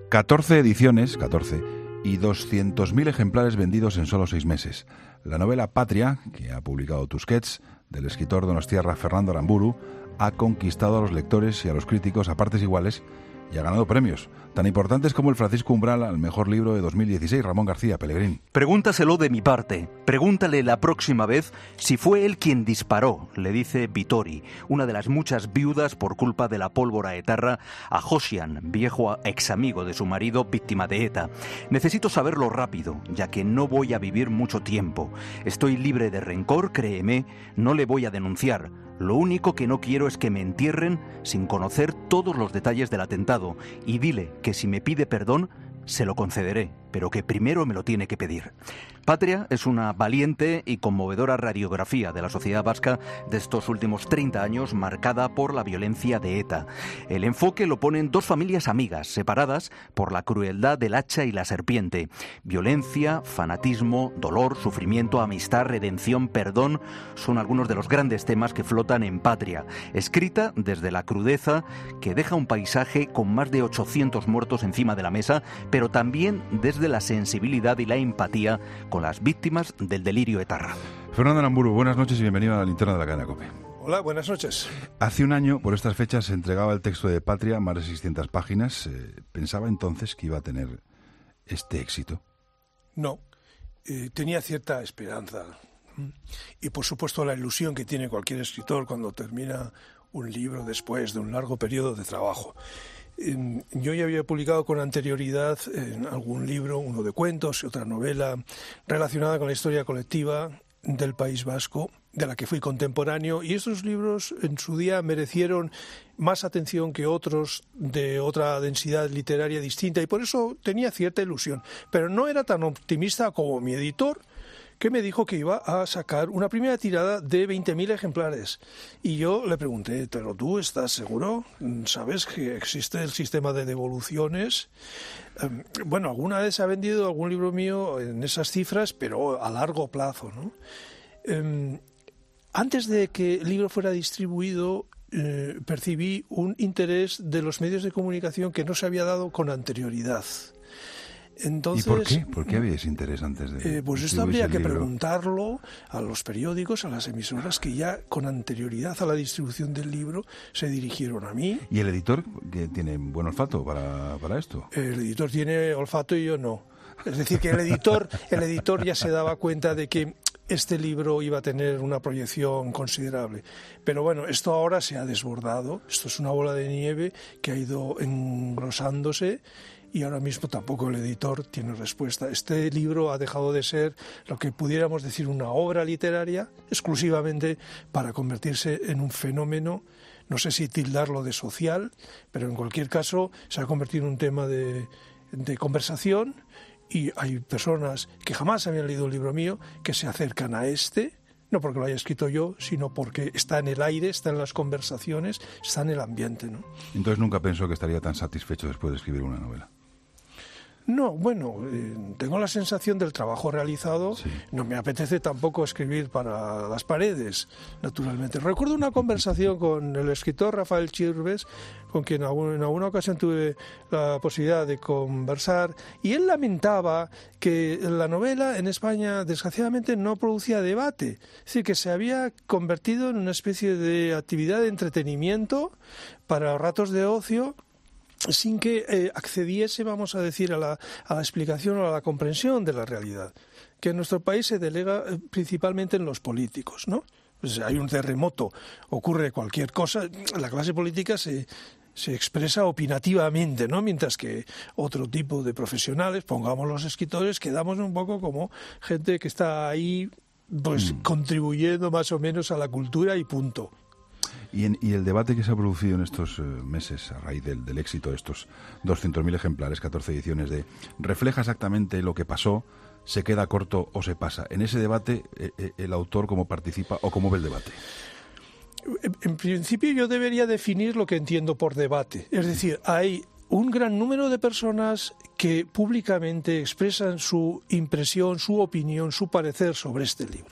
14 ediciones, 14, y 200.000 ejemplares vendidos en solo 6 meses. La novela Patria, que ha publicado Tusquets, del escritor donostiarra Fernando Aramburu, ha conquistado a los lectores y a los críticos a partes iguales y ha ganado premios, tan importantes como el Francisco Umbral al mejor libro de 2016, Ramón García Pellegrín. Pregúntaselo de mi parte. Pregúntale la próxima vez si fue él quien disparó, le dice Vittori, una de las muchas viudas por culpa de la pólvora etarra, a Josian, viejo ex amigo de su marido, víctima de ETA. Necesito saberlo rápido, ya que no voy a vivir mucho tiempo. Estoy libre de rencor, créeme, no le voy a denunciar. Lo único que no quiero es que me entierren sin conocer todos los detalles del atentado, y dile que si me pide perdón, se lo concederé, pero que primero me lo tiene que pedir. Patria es una valiente y conmovedora radiografía de la sociedad vasca de estos últimos 30 años, marcada por la violencia de ETA. El enfoque lo ponen dos familias amigas, separadas por la crueldad del hacha y la serpiente. Violencia, fanatismo, dolor, sufrimiento, amistad, redención, perdón, son algunos de los grandes temas que flotan en Patria, escrita desde la crudeza que deja un paisaje con más de 800 muertos encima de la mesa, pero también desde la sensibilidad y la empatía con las víctimas del delirio etarra. Fernando Aramburu, buenas noches y bienvenido a la linterna de la cadena COPE. Hola, buenas noches. Hace un año, por estas fechas, se entregaba el texto de Patria, más de 600 páginas. ¿Pensaba entonces que iba a tener este éxito? No, tenía cierta esperanza. Y por supuesto la ilusión que tiene cualquier escritor cuando termina un libro después de un largo periodo de trabajo. Yo ya había publicado con anterioridad algún libro, uno de cuentos y otra novela relacionada con la historia colectiva del País Vasco, de la que fui contemporáneo, y estos libros en su día merecieron más atención que otros de otra densidad literaria distinta, y por eso tenía cierta ilusión. Pero no era tan optimista como mi editor, que me dijo que iba a sacar una primera tirada de 20.000 ejemplares. Y yo le pregunté, ¿pero tú estás seguro? ¿Sabes que existe el sistema de devoluciones? Bueno, alguna vez se ha vendido algún libro mío en esas cifras, pero a largo plazo, ¿no? Antes de que el libro fuera distribuido, percibí un interés de los medios de comunicación que no se había dado con anterioridad. Entonces, ¿y por qué? ¿Por qué había ese interés antes de pues esto habría que preguntarlo a los periódicos, a las emisoras que ya con anterioridad a la distribución del libro se dirigieron a mí. ¿Y el editor, que tiene buen olfato para esto? El editor tiene olfato y yo no. Es decir, que el editor ya se daba cuenta de que este libro iba a tener una proyección considerable. Pero bueno, esto ahora se ha desbordado. Esto es una bola de nieve que ha ido engrosándose. Y ahora mismo tampoco el editor tiene respuesta. Este libro ha dejado de ser lo que pudiéramos decir una obra literaria exclusivamente para convertirse en un fenómeno, no sé si tildarlo de social, pero en cualquier caso se ha convertido en un tema de conversación, y hay personas que jamás habían leído un libro mío que se acercan a este, no porque lo haya escrito yo, sino porque está en el aire, está en las conversaciones, está en el ambiente, ¿no? Entonces nunca pensó que estaría tan satisfecho después de escribir una novela. No, bueno, tengo la sensación del trabajo realizado. Sí. No me apetece tampoco escribir para las paredes, naturalmente. Recuerdo una conversación con el escritor Rafael Chirves, con quien en alguna ocasión tuve la posibilidad de conversar, y él lamentaba que la novela en España, desgraciadamente, no producía debate. Es decir, que se había convertido en una especie de actividad de entretenimiento para ratos de ocio, sin que accediese, vamos a decir, a la explicación o a la comprensión de la realidad, que en nuestro país se delega principalmente en los políticos, ¿no? Pues hay un terremoto, ocurre cualquier cosa, la clase política se expresa opinativamente, ¿no? Mientras que otro tipo de profesionales, pongamos los escritores, quedamos un poco como gente que está ahí, pues contribuyendo más o menos a la cultura y punto. Y el debate que se ha producido en estos meses a raíz del éxito de estos 200.000 ejemplares, 14 ediciones, ¿refleja exactamente lo que pasó? ¿Se queda corto o se pasa? En ese debate, ¿el autor cómo participa o cómo ve el debate? En principio yo debería definir lo que entiendo por debate. Es decir, hay un gran número de personas que públicamente expresan su impresión, su opinión, su parecer sobre este libro.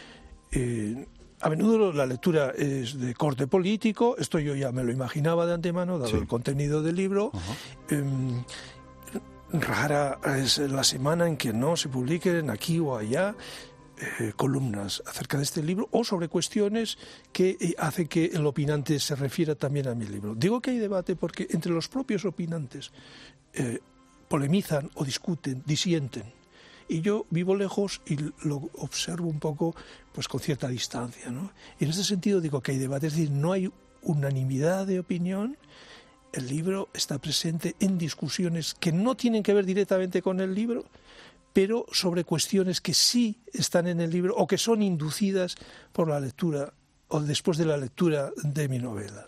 A menudo la lectura es de corte político, esto yo ya me lo imaginaba de antemano, dado el contenido del libro. rara es la semana en que no se publiquen aquí o allá columnas acerca de este libro o sobre cuestiones que hacen que el opinante se refiera también a mi libro. Digo que hay debate porque entre los propios opinantes polemizan o discuten, disienten. Y yo vivo lejos y lo observo un poco pues con cierta distancia, ¿no? Y en ese sentido digo que hay debate, es decir, no hay unanimidad de opinión. El libro está presente en discusiones que no tienen que ver directamente con el libro, pero sobre cuestiones que sí están en el libro o que son inducidas por la lectura o después de la lectura de mi novela.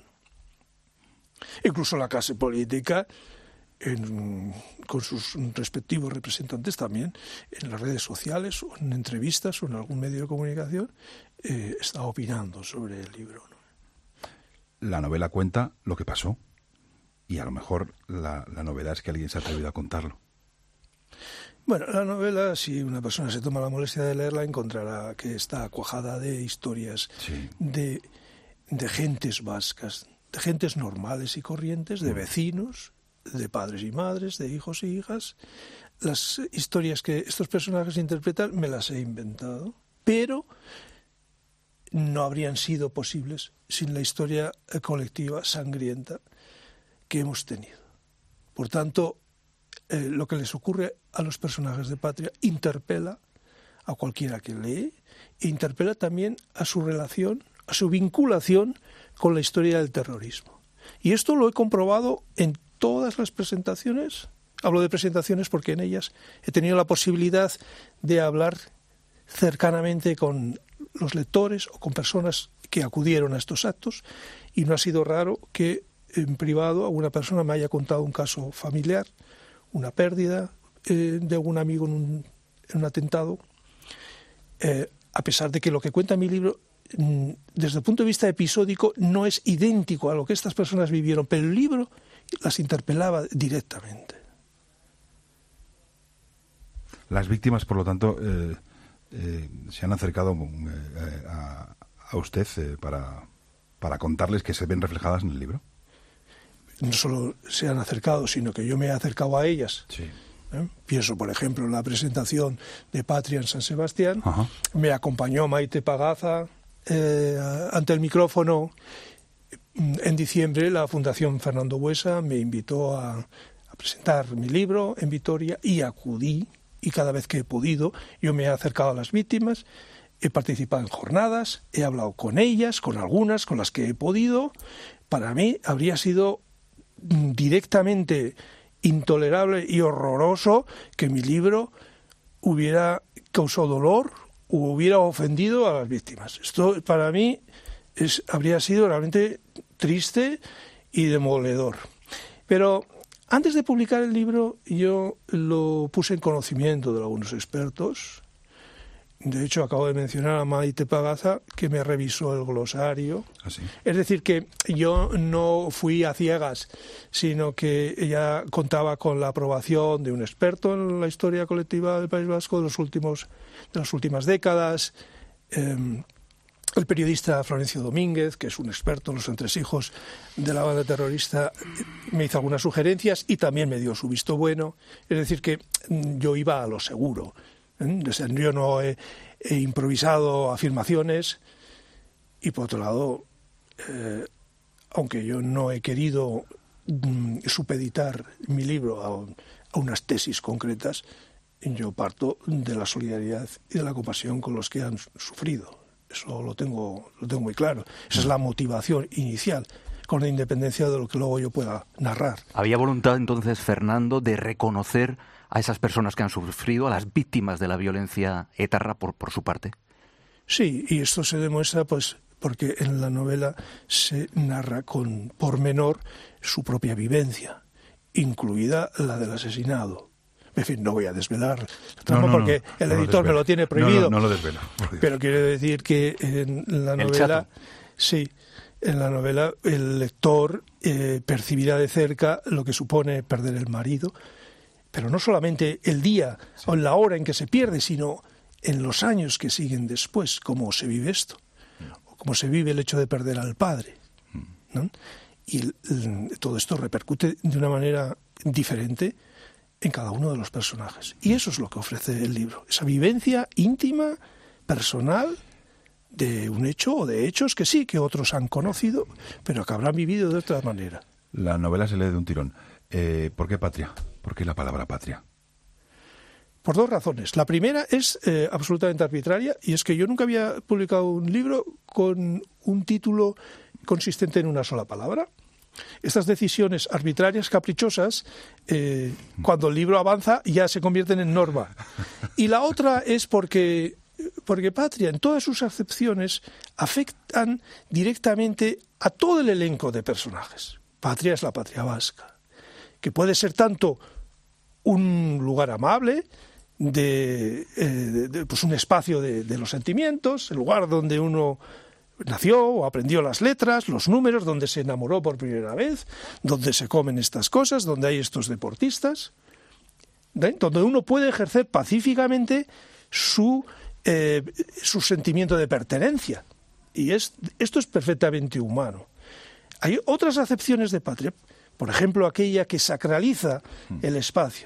Incluso la clase política, con sus respectivos representantes también, en las redes sociales o en entrevistas o en algún medio de comunicación, está opinando sobre el libro, ¿no? La novela cuenta lo que pasó y a lo mejor la novedad es que alguien se ha atrevido a contarlo. Bueno, la novela, si una persona se toma la molestia de leerla, encontrará que está cuajada de historias de gentes vascas, de gentes normales y corrientes, de vecinos, de padres y madres, de hijos y hijas. Las historias que estos personajes interpretan me las he inventado, pero no habrían sido posibles sin la historia colectiva sangrienta que hemos tenido. Por tanto, lo que les ocurre a los personajes de Patria interpela a cualquiera que lee e interpela también a su relación, a su vinculación con la historia del terrorismo. Y esto lo he comprobado en todas las presentaciones. Hablo de presentaciones porque en ellas he tenido la posibilidad de hablar cercanamente con los lectores o con personas que acudieron a estos actos, y no ha sido raro que en privado alguna persona me haya contado un caso familiar, una pérdida de algún amigo en un atentado, a pesar de que lo que cuenta mi libro, desde el punto de vista episódico, no es idéntico a lo que estas personas vivieron, pero el libro las interpelaba directamente. Las víctimas, por lo tanto, se han acercado a usted para contarles que se ven reflejadas en el libro. No solo se han acercado, sino que yo me he acercado a ellas. Sí. Pienso, por ejemplo, en la presentación de Patria en San Sebastián. Ajá. Me acompañó Maite Pagaza ante el micrófono. En diciembre la Fundación Fernando Buesa me invitó a presentar mi libro en Vitoria y acudí, y cada vez que he podido yo me he acercado a las víctimas, he participado en jornadas, he hablado con ellas, con algunas, con las que he podido. Para mí habría sido directamente intolerable y horroroso que mi libro hubiera causado dolor o hubiera ofendido a las víctimas. Esto para mí habría sido realmente triste y demoledor. Pero antes de publicar el libro yo lo puse en conocimiento de algunos expertos. De hecho, acabo de mencionar a Maite Pagaza, que me revisó el glosario. ¿Ah, sí? Es decir, que yo no fui a ciegas, sino que ella contaba con la aprobación de un experto en la historia colectiva del País Vasco de las últimas décadas. El periodista Florencio Domínguez, que es un experto en los entresijos de la banda terrorista, me hizo algunas sugerencias y también me dio su visto bueno. Es decir, que yo iba a lo seguro. O sea, yo no he improvisado afirmaciones y, por otro lado, aunque yo no he querido supeditar mi libro a unas tesis concretas, yo parto de la solidaridad y de la compasión con los que han sufrido. Eso lo tengo muy claro. Esa es la motivación inicial, con independencia de lo que luego yo pueda narrar. ¿Había voluntad entonces, Fernando, de reconocer a esas personas que han sufrido, a las víctimas de la violencia etarra por su parte? Sí, y esto se demuestra pues porque en la novela se narra con pormenor su propia vivencia, incluida la del asesinado. En fin, no voy a desvelar la trama porque el editor me lo tiene prohibido. No lo desvelo. Pero quiero decir que en la novela, sí, en la novela el lector percibirá de cerca lo que supone perder el marido, pero no solamente el día o la hora en que se pierde, sino en los años que siguen después, cómo se vive esto, o cómo se vive el hecho de perder al padre, ¿no? Y todo esto repercute de una manera diferente en cada uno de los personajes. Y eso es lo que ofrece el libro, esa vivencia íntima, personal, de un hecho o de hechos que sí, que otros han conocido, pero que habrán vivido de otra manera. La novela se lee de un tirón. ¿Por qué patria? ¿Por qué la palabra patria? Por dos razones. La primera es absolutamente arbitraria, y es que yo nunca había publicado un libro con un título consistente en una sola palabra. Estas decisiones arbitrarias, caprichosas, cuando el libro avanza ya se convierten en norma. Y la otra es porque patria, en todas sus acepciones, afectan directamente a todo el elenco de personajes. Patria es la patria vasca, que puede ser tanto un lugar amable, pues un espacio de los sentimientos, el lugar donde uno nació o aprendió las letras, los números, donde se enamoró por primera vez, donde se comen estas cosas, donde hay estos deportistas, donde uno puede ejercer pacíficamente su sentimiento de pertenencia. Y esto es perfectamente humano. Hay otras acepciones de patria, por ejemplo, aquella que sacraliza el espacio.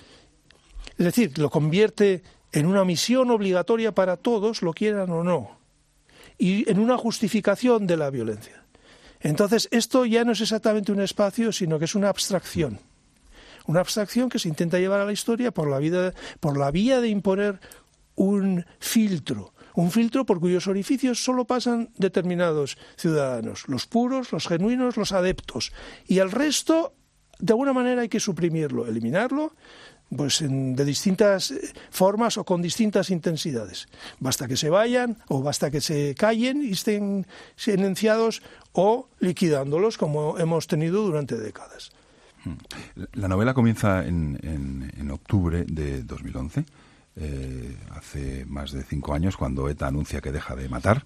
Es decir, lo convierte en una misión obligatoria para todos, lo quieran o no, y en una justificación de la violencia. Entonces, esto ya no es exactamente un espacio, sino que es una abstracción. Una abstracción que se intenta llevar a la historia por la vía de imponer un filtro por cuyos orificios solo pasan determinados ciudadanos, los puros, los genuinos, los adeptos, y el resto, de alguna manera, hay que suprimirlo, eliminarlo, pues de distintas formas o con distintas intensidades. Basta que se vayan, o basta que se callen y estén silenciados, o liquidándolos, como hemos tenido durante décadas. La novela comienza en octubre de 2011, hace más de 5 años, cuando ETA anuncia que deja de matar.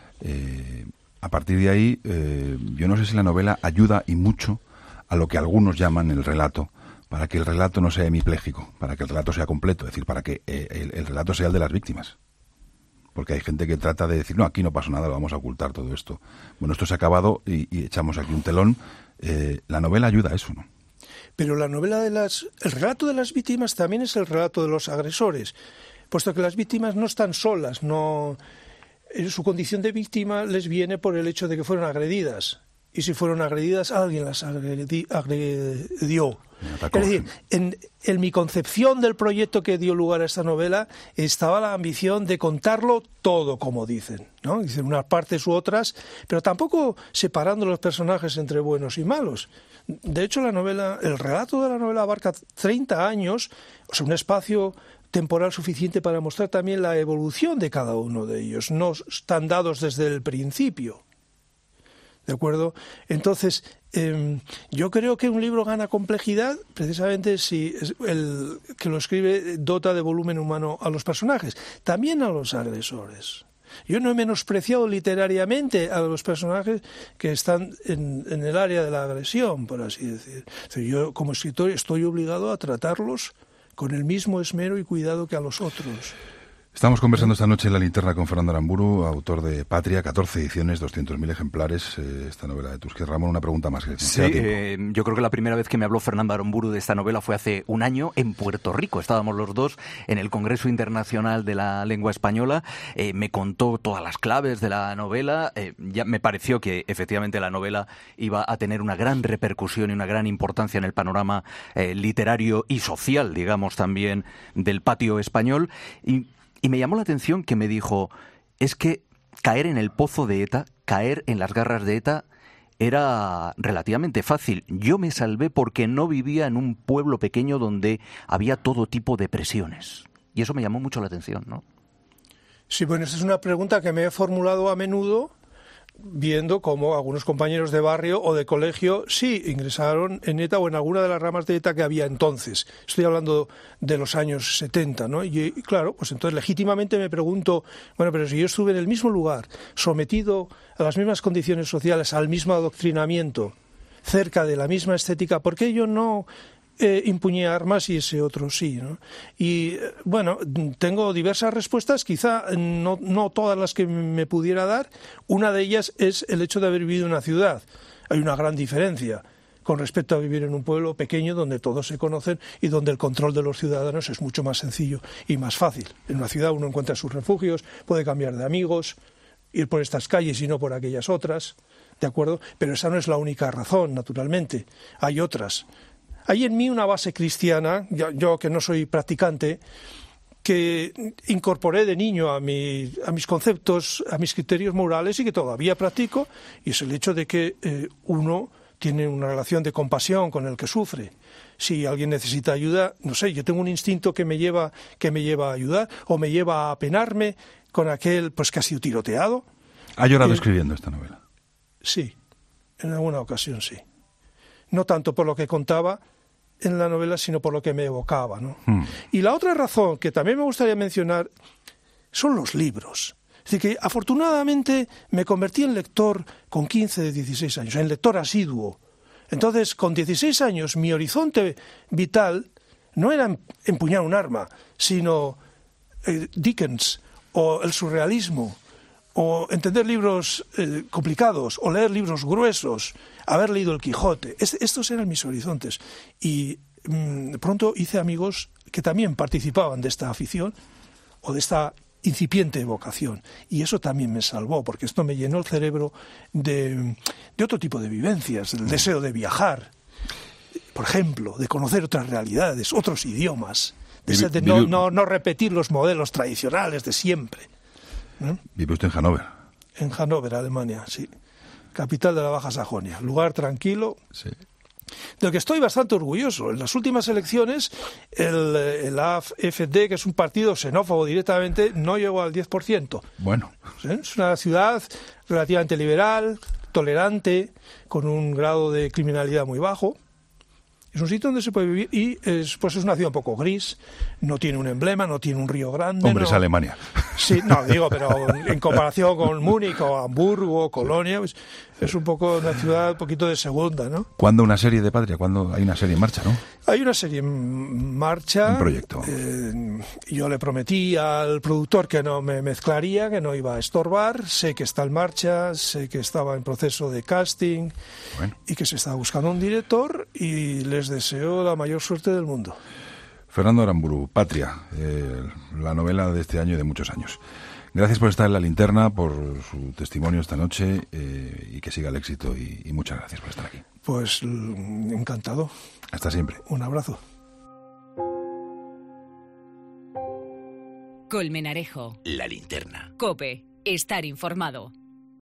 A partir de ahí, yo no sé si la novela ayuda y mucho a lo que algunos llaman el relato, para que el relato no sea hemipléjico, para que el relato sea completo, es decir, para que el relato sea el de las víctimas. Porque hay gente que trata de decir, no, aquí no pasó nada, lo vamos a ocultar todo esto. Bueno, esto se ha acabado y echamos aquí un telón. La novela ayuda a eso, ¿no? Pero la novela el relato de las víctimas también es el relato de los agresores, puesto que las víctimas no están solas, su condición de víctima les viene por el hecho de que fueron agredidas. Y si fueron agredidas, alguien las agredió. Es decir, en mi concepción del proyecto que dio lugar a esta novela estaba la ambición de contarlo todo, como dicen, ¿no? Dicen unas partes u otras, pero tampoco separando los personajes entre buenos y malos. De hecho, el relato de la novela abarca 30 años, o sea, un espacio temporal suficiente para mostrar también la evolución de cada uno de ellos. No están dados desde el principio. ¿De acuerdo? Entonces, yo creo que un libro gana complejidad precisamente si el que lo escribe dota de volumen humano a los personajes, también a los agresores. Yo no he menospreciado literariamente a los personajes que están en el área de la agresión, por así decir. Yo, como escritor, estoy obligado a tratarlos con el mismo esmero y cuidado que a los otros. Estamos conversando esta noche en La Linterna con Fernando Aramburu, autor de Patria, 14 ediciones, 200.000 ejemplares, esta novela de Tusquets. Ramón, una pregunta más. Sí, yo creo que la primera vez que me habló Fernando Aramburu de esta novela fue hace un año en Puerto Rico. Estábamos los dos en el Congreso Internacional de la Lengua Española. Me contó todas las claves de la novela. Ya me pareció que efectivamente la novela iba a tener una gran repercusión y una gran importancia en el panorama literario y social, digamos, también del patio español. Y me llamó la atención que me dijo, es que caer en el pozo de ETA, caer en las garras de ETA, era relativamente fácil. Yo me salvé porque no vivía en un pueblo pequeño donde había todo tipo de presiones. Y eso me llamó mucho la atención, ¿no? Sí, bueno, esa es una pregunta que me he formulado a menudo, viendo cómo algunos compañeros de barrio o de colegio sí ingresaron en ETA o en alguna de las ramas de ETA que había entonces. Estoy hablando de los años 70, ¿no? Y claro, pues entonces legítimamente me pregunto, bueno, pero si yo estuve en el mismo lugar, sometido a las mismas condiciones sociales, al mismo adoctrinamiento, cerca de la misma estética, ¿por qué yo no impuñé armas y ese otro sí, ¿no? Y bueno, tengo diversas respuestas, quizá no todas las que me pudiera dar. Una de ellas es el hecho de haber vivido en una ciudad. Hay una gran diferencia. con respecto a vivir en un pueblo pequeño donde todos se conocen y donde el control de los ciudadanos es mucho más sencillo y más fácil. En una ciudad uno encuentra sus refugios, puede cambiar de amigos, ir por estas calles y no por aquellas otras, ¿de acuerdo? Pero esa no es la única razón, naturalmente. Hay otras. Hay en mí una base cristiana, yo que no soy practicante, que incorporé de niño a mis conceptos, a mis criterios morales y que todavía practico, y es el hecho de que uno tiene una relación de compasión con el que sufre. Si alguien necesita ayuda, no sé, yo tengo un instinto que me lleva a ayudar o me lleva a penarme con aquel pues que ha sido tiroteado. ¿Ha llorado escribiendo esta novela? Sí, en alguna ocasión sí. No tanto por lo que contaba en la novela, sino por lo que me evocaba, ¿no? Y la otra razón que también me gustaría mencionar son los libros. Es decir, que afortunadamente me convertí en lector con 15, 16 años, en lector asiduo. Entonces, con 16 años, mi horizonte vital no era empuñar un arma, sino Dickens o el surrealismo, o entender libros complicados, o leer libros gruesos, haber leído El Quijote. Estos eran mis horizontes. Y pronto hice amigos que también participaban de esta afición o de esta incipiente vocación. Y eso también me salvó, porque esto me llenó el cerebro de otro tipo de vivencias, del deseo de viajar, por ejemplo, de conocer otras realidades, otros idiomas, de no repetir los modelos tradicionales de siempre. ¿Vive usted en Hannover? En Hannover, Alemania, sí. Capital de la Baja Sajonia. Lugar tranquilo, sí, del que estoy bastante orgulloso. En las últimas elecciones, el AfD, que es un partido xenófobo directamente, no llegó al 10%. Bueno. Es una ciudad relativamente liberal, tolerante, con un grado de criminalidad muy bajo. Es un sitio donde se puede vivir y es una ciudad un poco gris, no tiene un emblema, no tiene un río grande. Hombre, es Alemania. Sí, no, digo, pero en comparación con Múnich o Hamburgo o Colonia, pues, es un poco una ciudad un poquito de segunda, ¿no? ¿Cuándo una serie de Patria? ¿Cuándo hay una serie en marcha, no? Hay una serie en marcha. Un proyecto. Yo le prometí al productor que no me mezclaría, que no iba a estorbar. Sé que está en marcha, sé que estaba en proceso de casting y que se está buscando un director y les deseo la mayor suerte del mundo. Fernando Aramburu, Patria, la novela de este año y de muchos años. Gracias por estar en La Linterna, por su testimonio esta noche y que siga el éxito y muchas gracias por estar aquí. Pues encantado. Hasta siempre. Un abrazo. Colmenarejo. La Linterna. COPE. Estar informado.